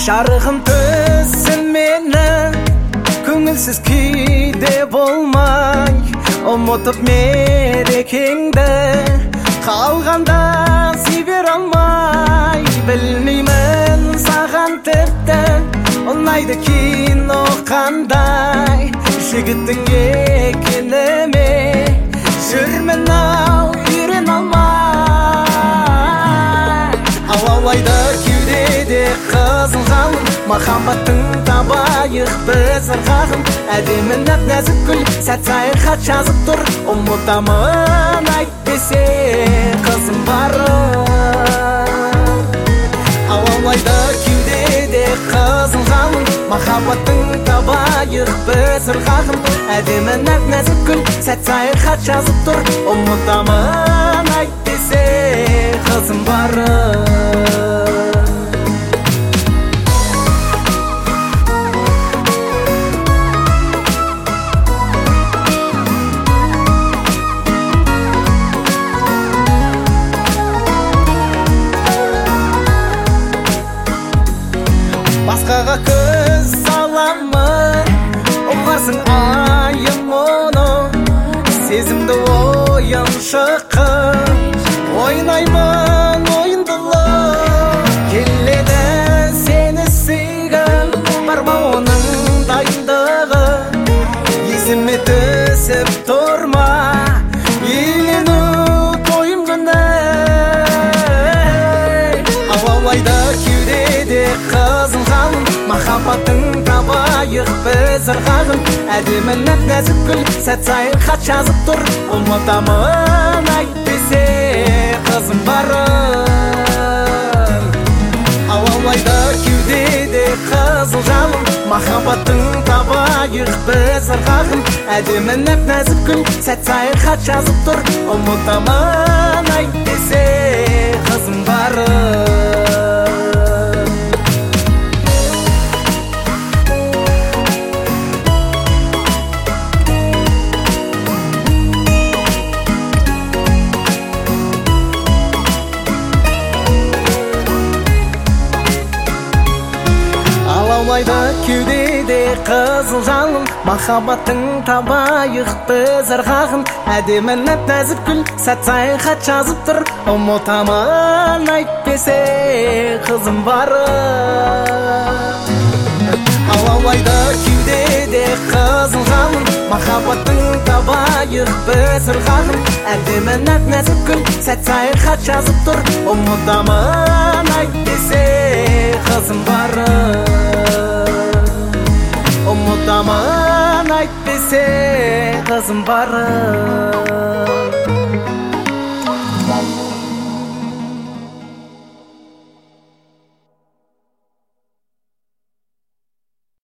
Жарығым төссін мені, көңілсіз күйде болмай, ұмытып мерекеңді, қалғанда сүйбер алмай. Білмеймін саған тіпті ұнайды кино қандай, жігіттің екені ме, жүрмін ау үйрен алмай. Алаулайды кеудеде қызыл жалын, махаббаттың табайық біз ырғағын. Әдемі нәп-нәзік гүл сәт сайын хат жазып тұр, ұмытамын айт десе қызым барым. Алаулайды кеудеде қызыл жалын, махаббаттың табайық біз ырғағын. Әдемі нәп-нәзік гүл сәт сайын хат жазып тұр, ұмытамын айт десе қызым барым. Басқаға көз саламын, ұғарсың айым оны, сезімді ойын шыққын, ойнаймын ойындылы. Келеді сені сүйгім, бар ма оның дайындығы, есіме түсіп тұрма үйлену тойым күні. Алаулайды кеудеде қызыл жалын, махаббаттың табайық біз ырғағын. Әдемі нәп-нәзік гүл сәт сайын хат жазып тұр, ұмытамын айт десе қызым барым. Алаулайды кеудеде қызыл жалын, махаббаттың табайық біз ырғағын. Әдемі нәп-нәзік гүл сәт сайын хат жазып тұр, ұмытамын айт десе қызым барым. Алаулайды кеудеде қызыл жалын, махаббаттың табайық біз ырғағын. Әдемі нәп-нәзік гүл сәт сайын хат жазып тұр, ұмытамын айт десе қызым барым. Алаулайды кеудеде қызыл жалын, махаббаттың табайық біз ырғағын. Әдемі нәп-нәзік гүл сәт сайын хат жазып тұр, ұмытамын айт десе қызым барым. Ұмытамын айт десе қызым барым.